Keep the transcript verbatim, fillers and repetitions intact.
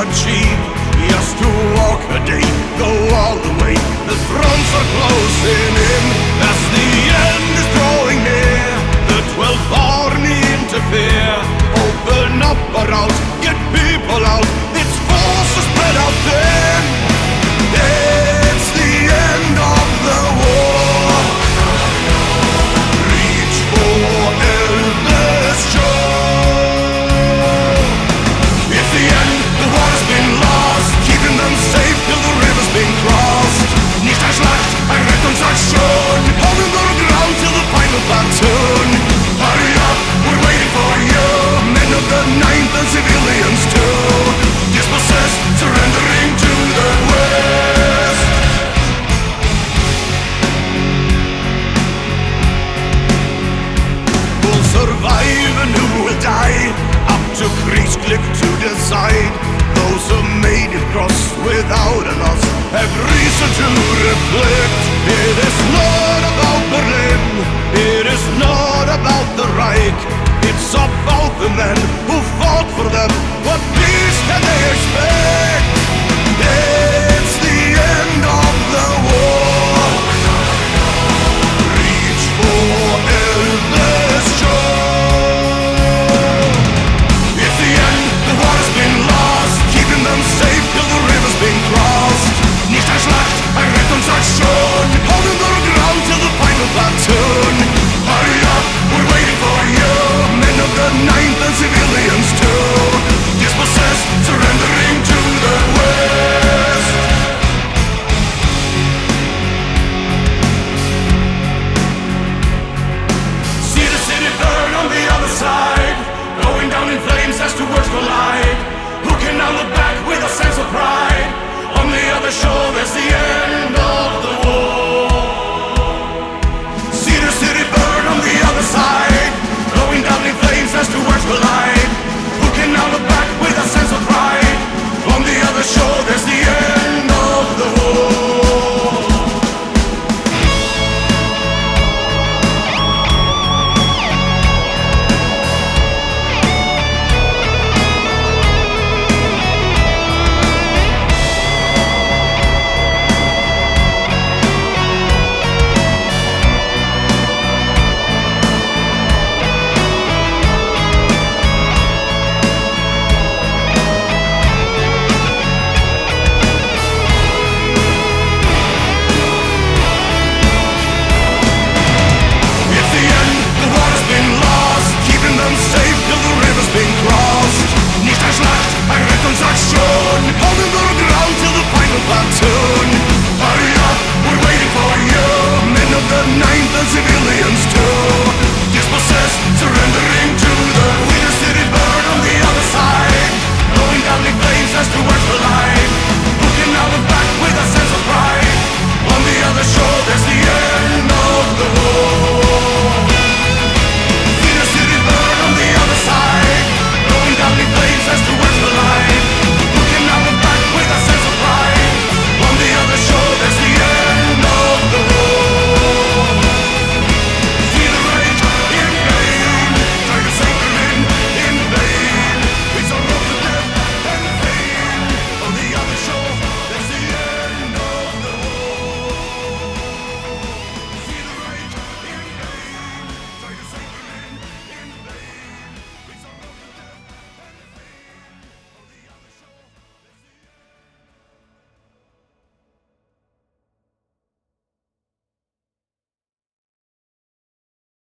achieve. Just to walk a day, go all the way. The fronts are closing in as the end is drawing near. The twelfth army interfere. Open up a route, get people out. Its forces spread out thin. It's the end of the war. Reach for Elder's shore. It's the end, the war has been lost. Keeping them safe till the river's been crossed. Nicht ein Schlacht, ein Rettungsaktion. Holding the ground till the final platoon. Hurry up, we're waiting for you. Men of the ninth and civilians too. Dispossessed, surrendering to the west. Who'll survive and who will die? Up to Kriegsklick to decide. Those who made it cross without a loss have reason to reflect. It is not about Berlin, it is not about the Reich. It's about the men who fought for them. What peace can they expect? It's the end of the war. Reach for Elder's shore. It's the end, the war has been lost. Keeping them safe till the river's been crossed. Nicht ein Schlacht, ein Rettungsaktion. Holding the ground till the final platoon. Hurry up, we're waiting for you. Men of the ninth and civilians too. Dispossessed, surrendering to the west. See the city burn on the other side, going down in flames as two worlds collide. Who can now look back with a sense of pride? On the other shore there's the end.